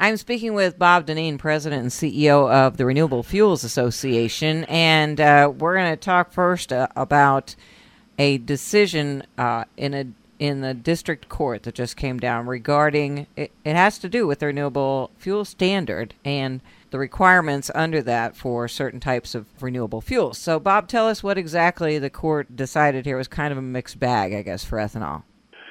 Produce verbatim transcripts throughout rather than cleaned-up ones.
I'm speaking with Bob Dinneen, President and C E O of the Renewable Fuels Association, and uh, we're going to talk first uh, about a decision uh, in a in the district court that just came down regarding it. It has to do with the renewable fuel standard and the requirements under that for certain types of renewable fuels. So, Bob, tell us what exactly the court decided here. It was kind of a mixed bag, I guess, for ethanol.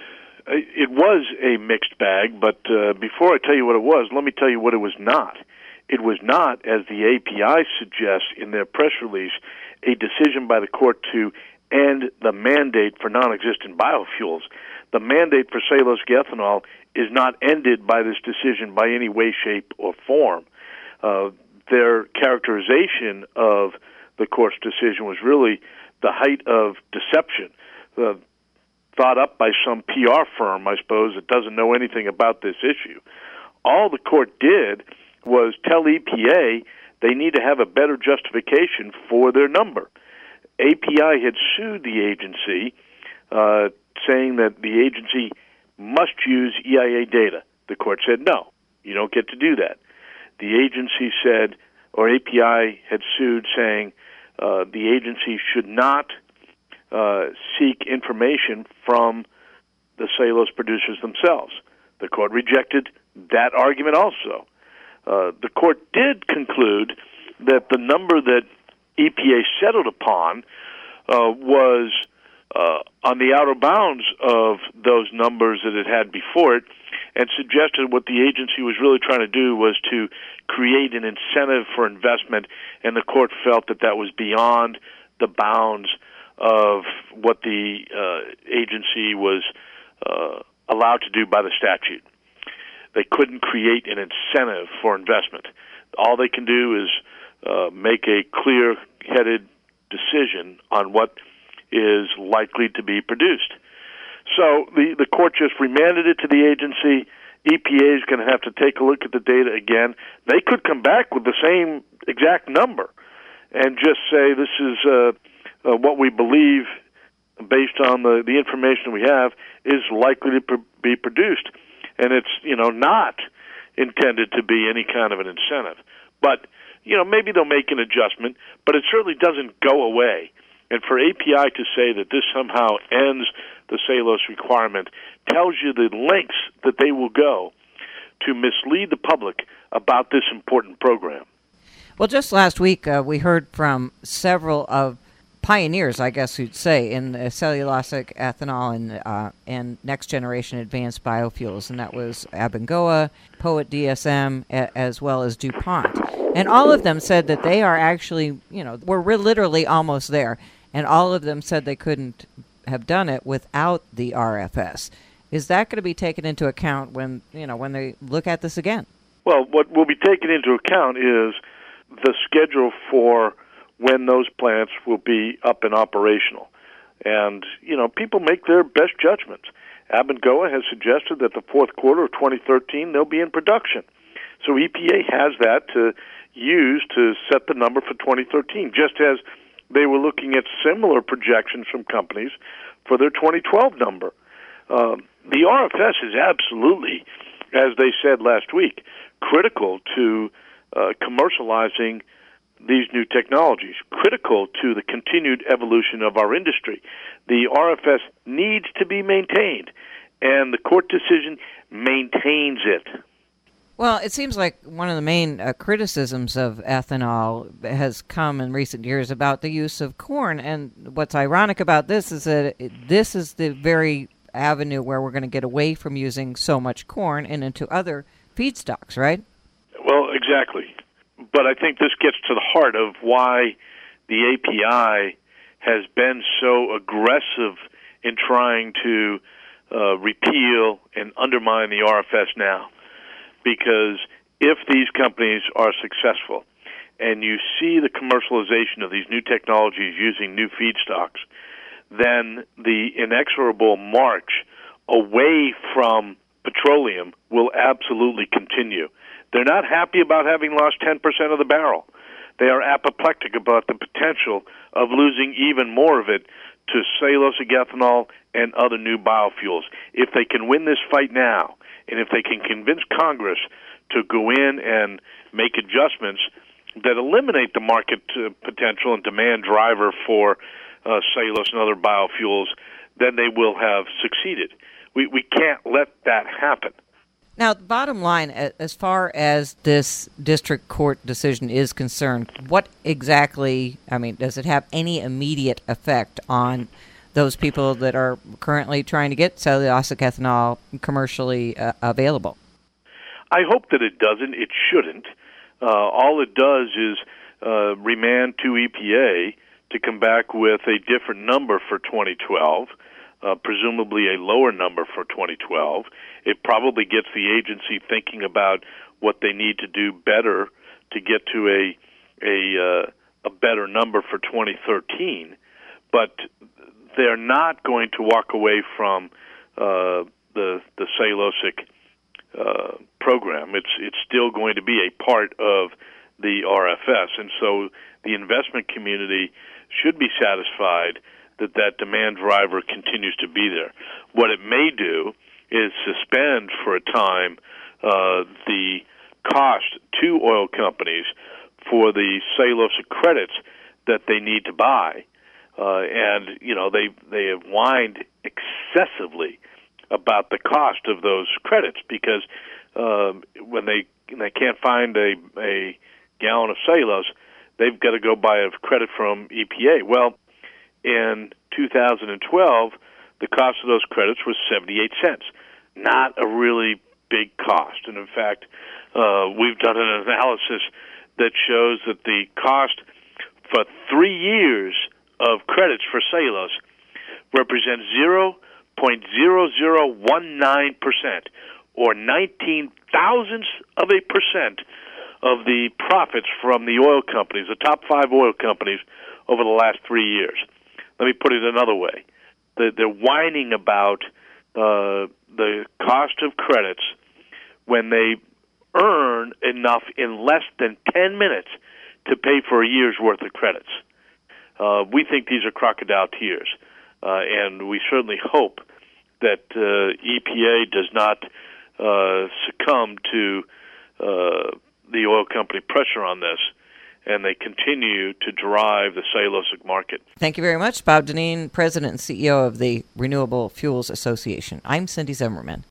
It was a mixed bag, but uh, before I tell you what it was, let me tell you what it was not. It was not, as the A P I suggests in their press release, a decision by the court to end the mandate for non-existent biofuels. The mandate for cellulosic ethanol is not ended by this decision by any way, shape, or form. Uh, their characterization of the court's decision was really the height of deception. Uh, thought up by some P R firm, I suppose, that doesn't know anything about this issue. All the court did was tell E P A they need to have a better justification for their number. A P I had sued the agency, uh, saying that the agency must use E I A data. The court said, no, you don't get to do that. The agency said, or A P I had sued, saying uh, the agency should not Uh, seek information from the cellulose producers themselves. The court rejected that argument also. Uh, the court did conclude that the number that E P A settled upon uh, was uh, on the outer bounds of those numbers that it had before it, and suggested what the agency was really trying to do was to create an incentive for investment, and the court felt that that was beyond the bounds of what the uh, agency was uh, allowed to do by the statute. They couldn't create an incentive for investment. All they can do is uh, make a clear-headed decision on what is likely to be produced. So the, the court just remanded it to the agency. E P A is going to have to take a look at the data again. They could come back with the same exact number and just say this is uh, uh, what we believe, based on the, the information we have, is likely to pr- be produced. And it's, you know, not intended to be any kind of an incentive. But, you know, maybe they'll make an adjustment, but it certainly doesn't go away. And for A P I to say that this somehow ends the cellulose requirement tells you the lengths that they will go to mislead the public about this important program. Well, just last week uh, we heard from several of pioneers, I guess you'd say, in cellulosic ethanol and uh, and next generation advanced biofuels, and that was Abengoa, Poet D S M, a- as well as DuPont. And all of them said that they are actually, you know, we're re- literally almost there, and all of them said they couldn't have done it without the R F S. Is that going to be taken into account when, you know, when they look at this again? Well, what will be taken into account is the schedule for when those plants will be up and operational. And, you know, people make their best judgments. Abengoa has suggested that the fourth quarter of twenty thirteen they'll be in production. So E P A has that to use to set the number for twenty thirteen, just as they were looking at similar projections from companies for their twenty twelve number. Uh, the R F S is absolutely, as they said last week, critical to uh, commercializing these new technologies, critical to the continued evolution of our industry. The R F S needs to be maintained, and the court decision maintains it. Well, it seems like one of the main uh, criticisms of ethanol has come in recent years about the use of corn, and what's ironic about this is that it, this is the very avenue where we're going to get away from using so much corn and into other feedstocks, right? Well, exactly. But I think this gets to the heart of why the A P I has been so aggressive in trying to uh, repeal and undermine the R F S now. Because if these companies are successful and you see the commercialization of these new technologies using new feedstocks, then the inexorable march away from petroleum will absolutely continue. They're not happy about having lost ten percent of the barrel. They are apoplectic about the potential of losing even more of it to cellulosic ethanol and other new biofuels. If they can win this fight now, and if they can convince Congress to go in and make adjustments that eliminate the market uh, potential and demand driver for uh, cellulose and other biofuels, then they will have succeeded. We we can't let that happen. Now, the bottom line, as far as this district court decision is concerned, what exactly, I mean, does it have any immediate effect on those people that are currently trying to get cellulosic ethanol commercially uh, available? I hope that it doesn't. It shouldn't. Uh, all it does is uh, remand to E P A to come back with a different number for twenty twelve, uh, presumably a lower number for twenty twelve. It probably gets the agency thinking about what they need to do better to get to a a, uh, a better number for twenty thirteen. But they're not going to walk away from uh, the the cellulosic uh, program. It's it's still going to be a part of the R F S, and so the investment community should be satisfied that that demand driver continues to be there. What it may do is suspend for a time uh, the cost to oil companies for the cellulosic credits that they need to buy. Uh, and, you know, they, they have whined excessively about the cost of those credits because uh, when they they can't find a, a gallon of cellulose, they've got to go buy a credit from E P A. Well, in two thousand twelve, the cost of those credits was seventy-eight cents. Not a really big cost. And in fact, uh, we've done an analysis that shows that the cost for three years of credits for cellulose represents zero point zero zero one nine percent, or nineteen thousandths of a percent of the profits from the oil companies, the top five oil companies, over the last three years. Let me put it another way. They're whining about uh, the cost of credits when they earn enough in less than ten minutes to pay for a year's worth of credits. Uh, we think these are crocodile tears, uh, and we certainly hope that uh, E P A does not uh, succumb to uh, the oil company pressure on this, and they continue to drive the cellulosic market. Thank you very much, Bob Dinneen, President and C E O of the Renewable Fuels Association. I'm Cindy Zimmerman.